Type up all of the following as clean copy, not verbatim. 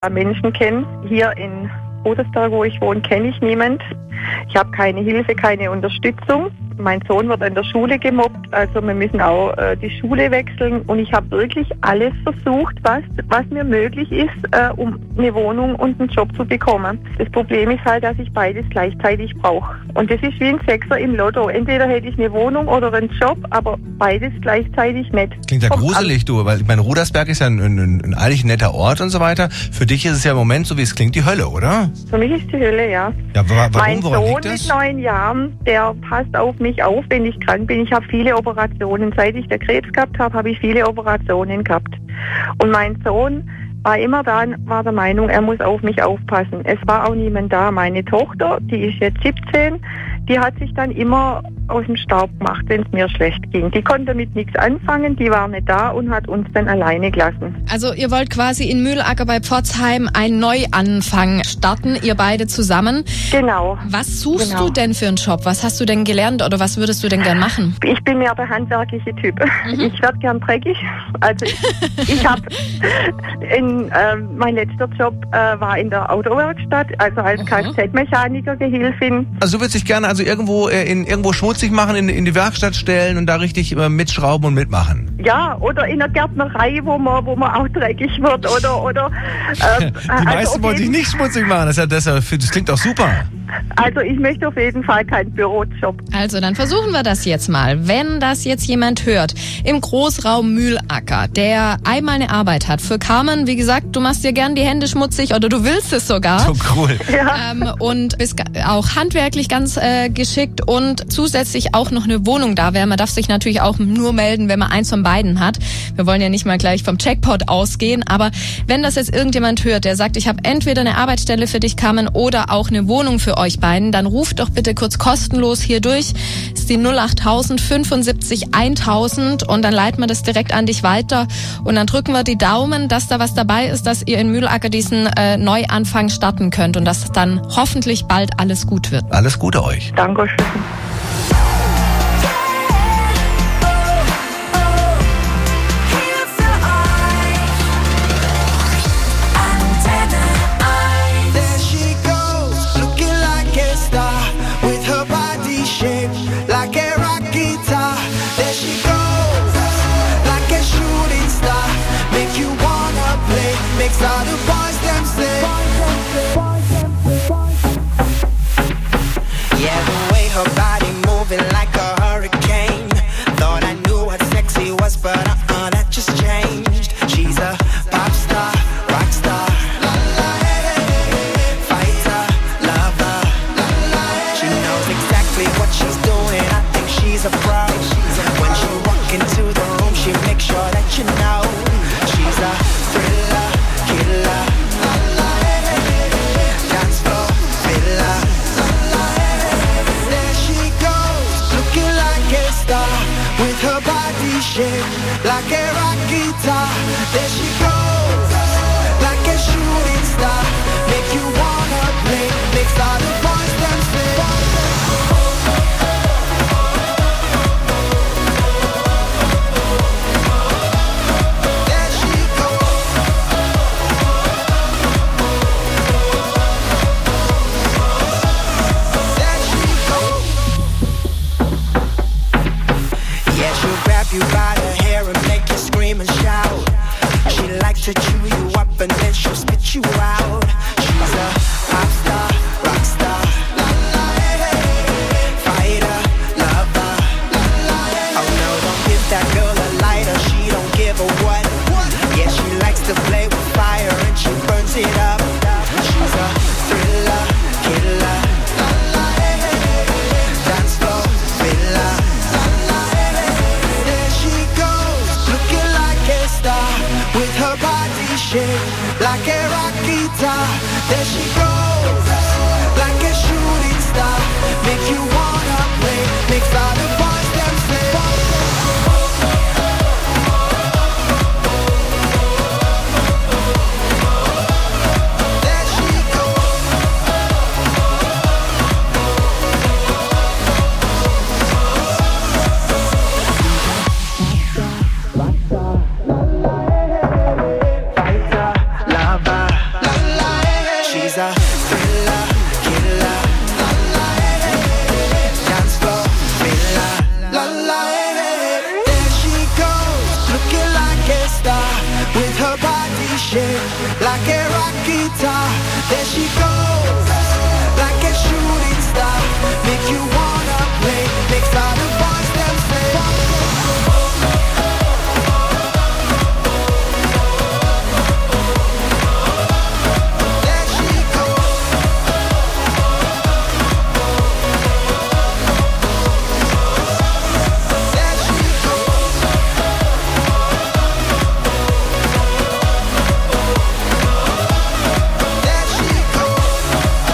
Menschen kenne. Hier in Rudelsberg, wo ich wohne, kenne ich niemand. Ich habe keine Hilfe, keine Unterstützung. Mein Sohn wird in der Schule gemobbt, also wir müssen auch die Schule wechseln. Und ich habe wirklich alles versucht, was mir möglich ist, um eine Wohnung und einen Job zu bekommen. Das Problem ist halt, dass ich beides gleichzeitig brauche. Und das ist wie ein Sechser im Lotto. Entweder hätte ich eine Wohnung oder einen Job, aber beides gleichzeitig nicht. Klingt ja gruselig, du, weil ich meine, Rudersberg ist ja ein eigentlich netter Ort und so weiter. Für dich ist es ja im Moment, so wie es klingt, die Hölle, oder? Für mich ist die Hölle, ja. Ja, warum? Mein Woran Sohn liegt das? mit 9 Jahren, der passt auf mich auf, wenn ich krank bin. Ich habe viele Operationen. Seit ich den Krebs gehabt habe, habe ich viele Operationen gehabt. Und mein Sohn war immer da, war der Meinung, er muss auf mich aufpassen. Es war auch niemand da. Meine Tochter, die ist jetzt 17, die hat sich dann immer aus dem Staub gemacht, wenn es mir schlecht ging. Die konnte damit nichts anfangen, die war nicht da und hat uns dann alleine gelassen. Also ihr wollt quasi in Mühlacker bei Pforzheim einen Neuanfang starten, ihr beide zusammen. Genau. Was suchst du denn für einen Job? Was hast du denn gelernt oder was würdest du denn gern machen? Ich bin mehr der handwerkliche Typ. Ich werde gern dreckig. Also ich habe mein letzter Job war in der Autowerkstatt, also als Kfz-Mechaniker, Gehilfin. Also du würdest dich gerne irgendwo schmutzig machen, in die Werkstatt stellen und da richtig mitschrauben und mitmachen. Ja, oder in der Gärtnerei, wo man auch dreckig wird, oder die meisten wollen sich nicht schmutzig machen, das klingt doch super. Also ich möchte auf jeden Fall keinen Bürojob. Also dann versuchen wir das jetzt mal. Wenn das jetzt jemand hört, im Großraum Mühlacker, der einmal eine Arbeit hat. Für Carmen, wie gesagt, du machst dir gern die Hände schmutzig oder du willst es sogar. So cool. Ja. Und bist auch handwerklich ganz geschickt und zusätzlich auch noch eine Wohnung da wäre. Man darf sich natürlich auch nur melden, wenn man eins von beiden hat. Wir wollen ja nicht mal gleich vom Jackpot ausgehen, aber wenn das jetzt irgendjemand hört, der sagt, ich habe entweder eine Arbeitsstelle für dich, Carmen, oder auch eine Wohnung für euch beiden, dann ruft doch bitte kurz kostenlos hier durch. Das ist die 08000 75 1000 und dann leiten wir das direkt an dich weiter und dann drücken wir die Daumen, dass da was dabei ist, dass ihr in Mühlacker diesen Neuanfang starten könnt und dass dann hoffentlich bald alles gut wird. Alles Gute euch. Dankeschön. All the boys them say, yeah, the way her body moving like a hurricane. Thought I knew what sexy was, but that just changed. She's a pop star, rock star, fighter, lover. She knows exactly what she's doing. I think she's a pro. When she walk into the room, she makes sure that you know she's a thriller. Dance floor filler. There she goes, looking like a star, with her body shaped like a rock guitar. There she goes, like a shooting star, make you wanna play, makes all the boys them say. You by the hair and make you scream and shout. She likes to chew you up and then she'll spit you out. She's a pop star, rock star, fighter, lover. Oh no, don't give that girl a lighter, she don't give a what. Yeah, she likes to play with fire and she burns it up. She's a thriller, killer, dance floor filler. With her body shaped like a rock guitar. There she goes, like a shooting star, make you wanna play, makes all the boys them say. There she goes. Rockstar, like a rock guitar. There she goes, like a shooting star. Make you wanna play, makes all the boys them say. There she goes. There she goes. There she goes.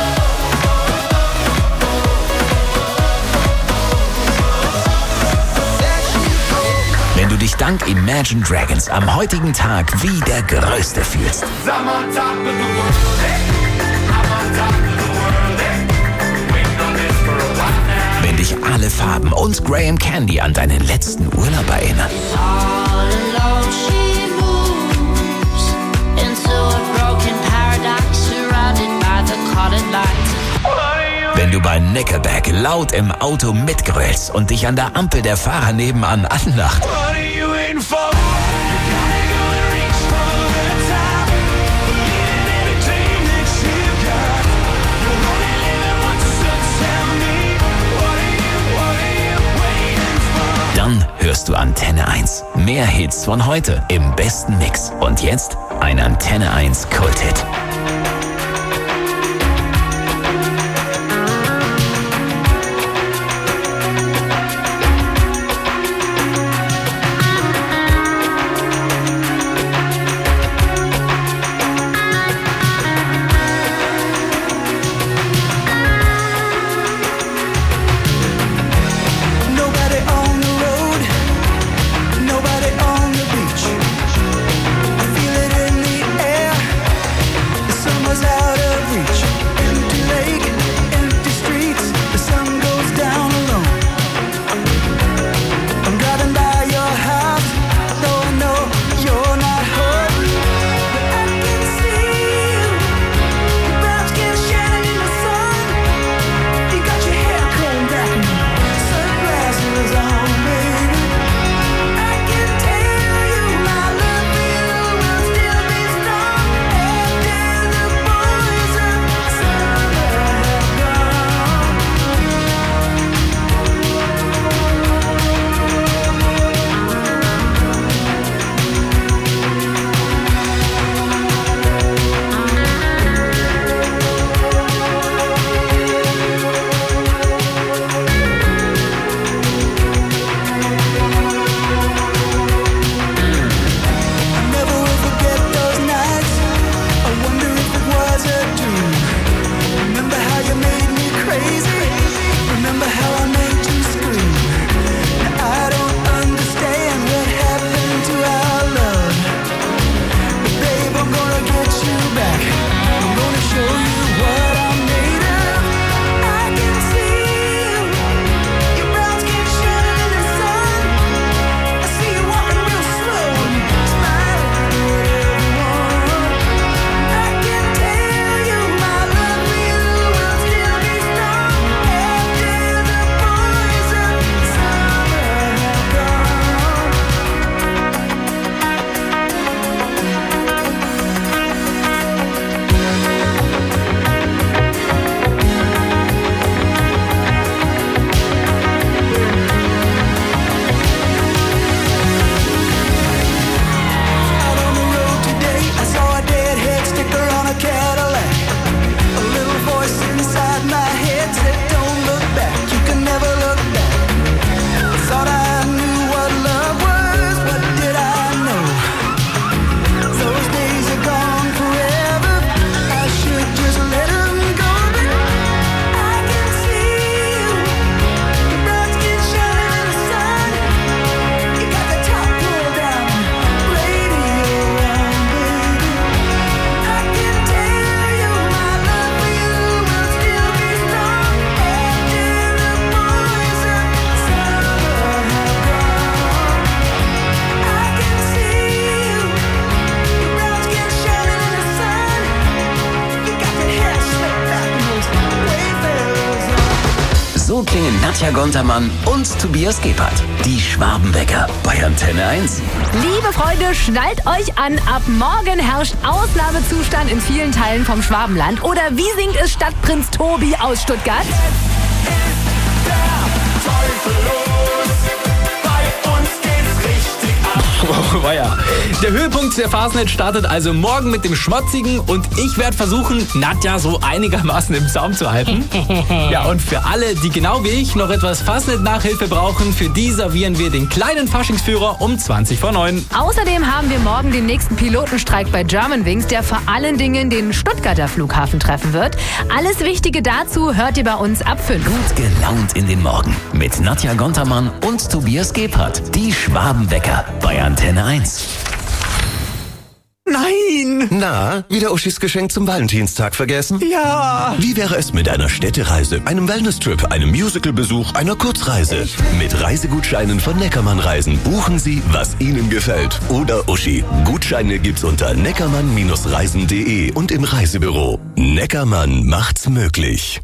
There she goes. Wenn du dich dank Imagine Dragons am heutigen Tag wie der Größte fühlst. I'm on top of the world, hey. I'm on top of the world, hey. Waiting on this for a while now. Wenn dich alle Farben und Graham Candy an deinen letzten Urlaub erinnern. All alone she moves into a broken paradise surrounded by the colored lights. Wenn du bei Nickelback laut im Auto mitgrölst und dich an der Ampel der Fahrer nebenan anlacht. What are you waiting for? You gotta go and reach for the top. Believe in everything that you've got. You're only living once, so tell me. What are you waiting for? Dann hörst du Antenne 1. Mehr Hits von heute im besten Mix. Und jetzt ein Antenne 1 Kult-Hit. Nobody on the road, nobody on the beach. I feel it in the air, So klingen Nadja Gontermann und Tobias Gebhardt. Die Schwabenwecker bei Antenne 1. Liebe Freunde, schnallt euch an. Ab morgen herrscht Ausnahmezustand in vielen Teilen vom Schwabenland. Oder wie singt es Stadtprinz Tobi aus Stuttgart? Weia. Der Höhepunkt der Fastnet startet also morgen mit dem Schmotzigen und ich werde versuchen, Nadja so einigermaßen im Zaum zu halten. Ja, und für alle, die genau wie ich noch etwas Fastnet-Nachhilfe brauchen, für die servieren wir den kleinen Faschingsführer um 20:09. Außerdem haben wir morgen den nächsten Pilotenstreik bei Germanwings, der vor allen Dingen den Stuttgarter Flughafen treffen wird. Alles Wichtige dazu hört ihr bei uns ab 5. Gut gelaunt in den Morgen mit Nadja Gontermann und Tobias Gebhardt. Die Schwabenwecker bei Antenne 1. Nein! Na, wieder Uschis Geschenk zum Valentinstag vergessen? Ja! Wie wäre es mit einer Städtereise, einem Wellness-Trip, einem Musicalbesuch, einer Kurzreise? Mit Reisegutscheinen von Neckermann Reisen buchen Sie, was Ihnen gefällt. Oder Uschi, Gutscheine gibt's unter neckermann-reisen.de und im Reisebüro. Neckermann macht's möglich.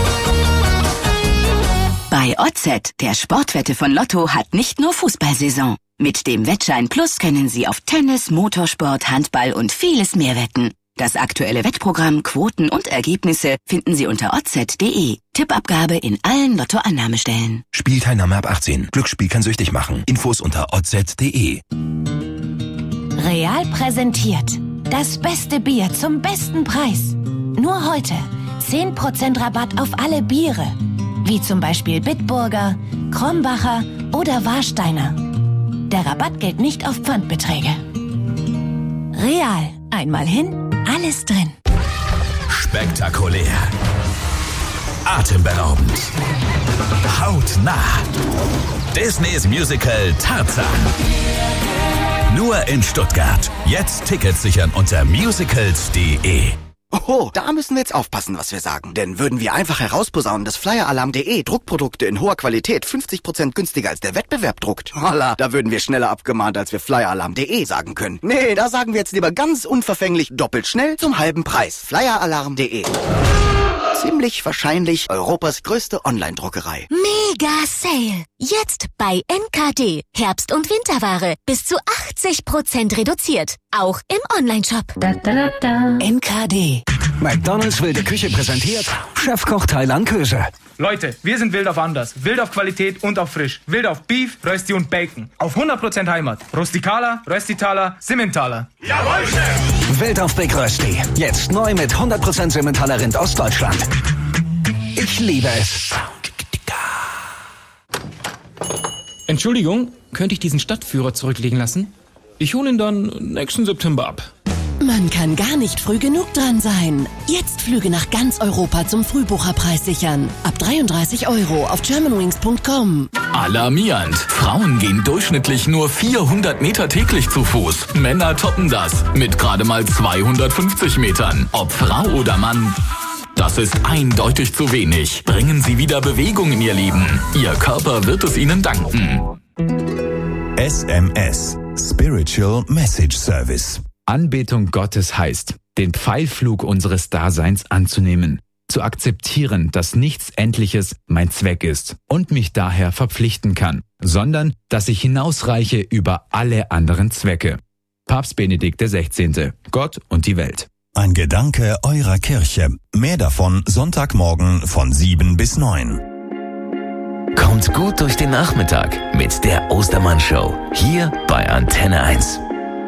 Bei OZ, der Sportwette von Lotto, hat nicht nur Fußballsaison. Mit dem Wettschein Plus können Sie auf Tennis, Motorsport, Handball und vieles mehr wetten. Das aktuelle Wettprogramm, Quoten und Ergebnisse finden Sie unter oz.de. Tippabgabe in allen Lottoannahmestellen. Spielteilnahme ab 18. Glücksspiel kann süchtig machen. Infos unter oz.de. Real präsentiert. Das beste Bier zum besten Preis. Nur heute 10% Rabatt auf alle Biere. Wie zum Beispiel Bitburger, Krombacher oder Warsteiner. Der Rabatt gilt nicht auf Pfandbeträge. Real. Einmal hin, alles drin. Spektakulär. Atemberaubend. Hautnah. Disneys Musical Tarzan. Nur in Stuttgart. Jetzt Tickets sichern unter musicals.de. Oh, da müssen wir jetzt aufpassen, was wir sagen. Denn würden wir einfach herausposaunen, dass Flyeralarm.de Druckprodukte in hoher Qualität 50% günstiger als der Wettbewerb druckt. Holla, da würden wir schneller abgemahnt, als wir Flyeralarm.de sagen können. Nee, da sagen wir jetzt lieber ganz unverfänglich doppelt schnell zum halben Preis. Flyeralarm.de. Ziemlich wahrscheinlich Europas größte Online-Druckerei. Mega Sale! Jetzt bei NKD. Herbst- und Winterware. Bis zu 80% reduziert. Auch im Onlineshop. NKD. McDonald's wilde Küche präsentiert Chefkoch Thailand Köse. Leute, wir sind wild auf anders. Wild auf Qualität und auf frisch. Wild auf Beef, Rösti und Bacon. Auf 100% Heimat. Rustikala, Röstitaler, Simmentaler. Jawohl, Chef! Wild auf Big Rösti. Jetzt neu mit 100% Simmentaler Rind aus Deutschland. Ich liebe es. Entschuldigung, könnte ich diesen Stadtführer zurücklegen lassen? Ich hole ihn dann nächsten September ab. Man kann gar nicht früh genug dran sein. Jetzt Flüge nach ganz Europa zum Frühbucherpreis sichern. Ab 33 € auf germanwings.com. Alarmierend. Frauen gehen durchschnittlich nur 400 Meter täglich zu Fuß. Männer toppen das mit gerade mal 250 Metern. Ob Frau oder Mann, das ist eindeutig zu wenig. Bringen Sie wieder Bewegung in Ihr Leben. Ihr Körper wird es Ihnen danken. SMS. Spiritual Message Service. Anbetung Gottes heißt, den Pfeilflug unseres Daseins anzunehmen, zu akzeptieren, dass nichts Endliches mein Zweck ist und mich daher verpflichten kann, sondern dass ich hinausreiche über alle anderen Zwecke. Papst Benedikt XVI. Gott und die Welt. Ein Gedanke eurer Kirche. Mehr davon Sonntagmorgen von 7 bis 9. Kommt gut durch den Nachmittag mit der Ostermann-Show. Hier bei Antenne 1.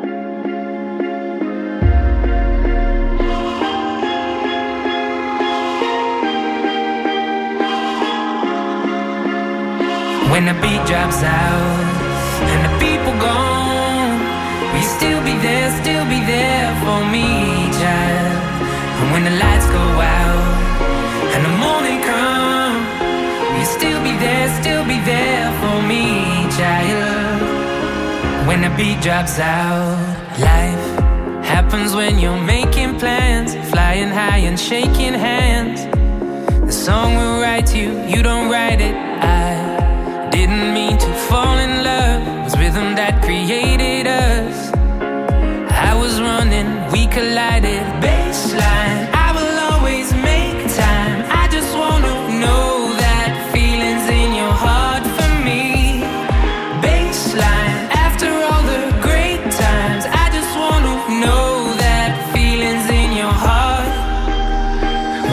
When the beat drops out and the people gone, will you still be there for me, child? And when the lights go out and the morning comes, will you still be there for me, child? When the beat drops out, life happens when you're making plans, flying high and shaking hands. The song will write you, you don't write it. I didn't mean to fall in love. It was rhythm that created us. I was running, we collided. Baseline, I will always make time. I just wanna know that feeling.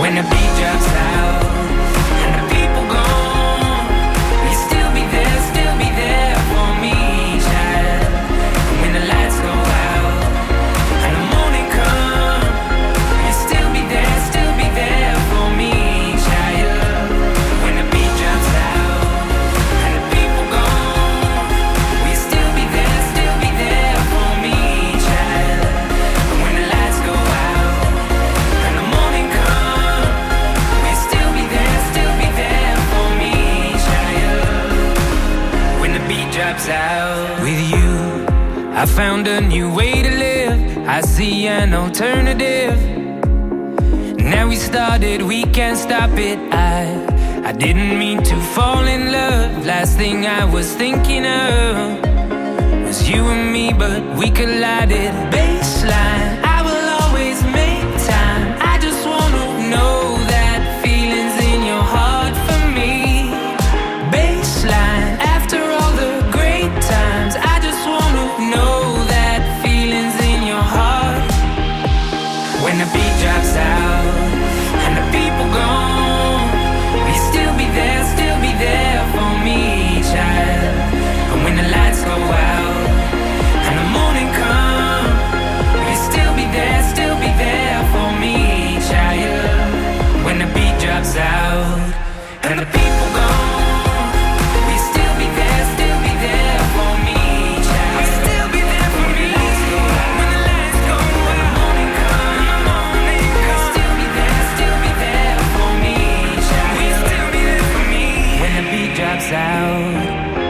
When the beat drops out and the people gone, will you still be there for me, child? When the lights go out and the morning come, will you still be there for me, child? When the beat drops out and the people gone, will you still be there for me, child? When the lights go out and the morning come, will you still be there for me, child? When the beat drops out. With you, I found a new way to live. I see an alternative. Now we started, we can't stop it. I didn't mean to fall in love. Last thing I was thinking of was you and me, but we collided. Baseline, I will always make time. I just wanna know that feelings in your heart for me. Baseline, after all the great times, I just wanna know that feelings in your heart. When the beat drops out and the people gone, will you still be there for me, child? And when the lights go out and the morning come, will you still be there for me, child? When the beat drops out and the people gone, will you still be there for me, child? Will you still be there for me? When the lights go out and the morning come, will you still be there for me, child? Will you still be there for me? When the beat drops out.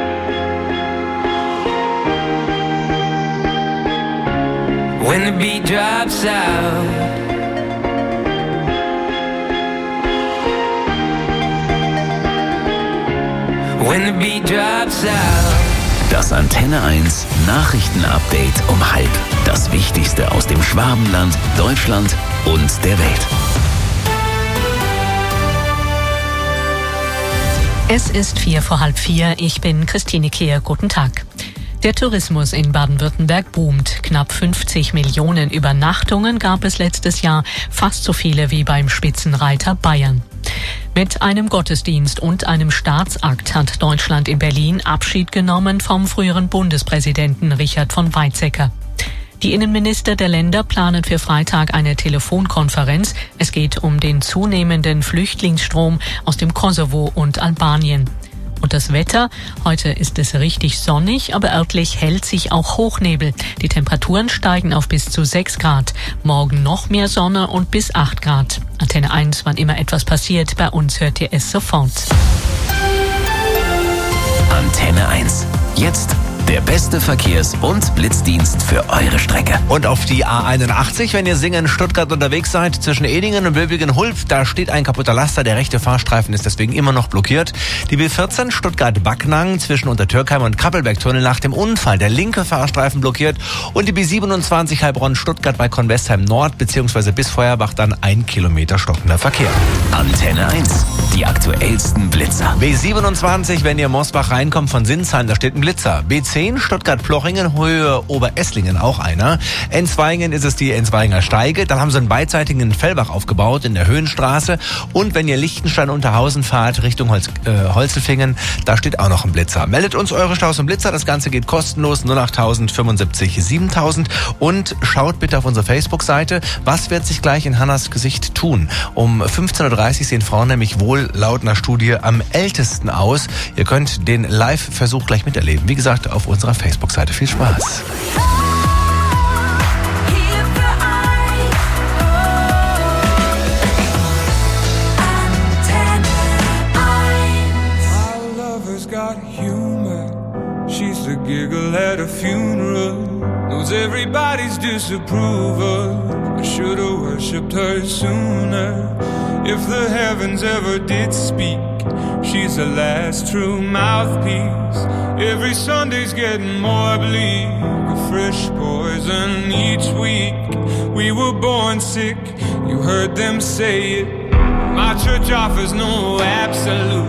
When the beat drops out. When the beat drops out. Das Antenne 1 Nachrichtenupdate um 12:30. Das Wichtigste aus dem Schwabenland, Deutschland und der Welt. Es ist 3:45. Ich bin Christine Kehr. Guten Tag. Der Tourismus in Baden-Württemberg boomt. Knapp 50 Millionen Übernachtungen gab es letztes Jahr, fast so viele wie beim Spitzenreiter Bayern. Mit einem Gottesdienst und einem Staatsakt hat Deutschland in Berlin Abschied genommen vom früheren Bundespräsidenten Richard von Weizsäcker. Die Innenminister der Länder planen für Freitag eine Telefonkonferenz. Es geht um den zunehmenden Flüchtlingsstrom aus dem Kosovo und Albanien. Und das Wetter? Heute ist es richtig sonnig, aber örtlich hält sich auch Hochnebel. Die Temperaturen steigen auf bis zu 6 Grad. Morgen noch mehr Sonne und bis 8 Grad. Antenne 1, wann immer etwas passiert, bei uns hört ihr es sofort. Antenne 1. Jetzt der beste Verkehrs- und Blitzdienst für eure Strecke. Und auf die A81, wenn ihr Singen Stuttgart unterwegs seid, zwischen Edingen und Böblingen-Hulp, da steht ein kaputter Laster. Der rechte Fahrstreifen ist deswegen immer noch blockiert. Die B14 Stuttgart-Backnang zwischen Untertürkheim und Kappelbergtunnel nach dem Unfall. Der linke Fahrstreifen blockiert. Und die B27 Heilbronn-Stuttgart bei Convestheim Nord bzw. bis Feuerbach dann 1 Kilometer stockender Verkehr. Antenne 1. Die aktuellsten Blitzer. B27, wenn ihr Mosbach reinkommt von Sinsheim, da steht ein Blitzer. B10 Stuttgart-Plochingen, Höhe Oberesslingen auch einer. Enzweingen ist es die Enzweiger Steige. Dann haben sie einen beidseitigen Fellbach aufgebaut in der Höhenstraße. Und wenn ihr Lichtenstein-Unterhausen fahrt, Richtung Holzelfingen, da steht auch noch ein Blitzer. Meldet uns eure Staus und Blitzer. Das Ganze geht kostenlos 08000 75 7000. Und schaut bitte auf unsere Facebook-Seite. Was wird sich gleich in Hannas Gesicht tun? Um 15:30 Uhr sehen Frauen nämlich wohl laut einer Studie am ältesten aus. Ihr könnt den Live-Versuch gleich miterleben. Wie gesagt, auf unserer Facebook-Seite. Viel Spaß. My lover's got humor. She's the giggle at a funeral. Knows everybody's disapproval. I should've worshipped her sooner. If the heavens ever did speak, she's the last true mouthpiece. Every Sunday's getting more bleak, a fresh poison each week. We were born sick, you heard them say it. My church offers no absolute.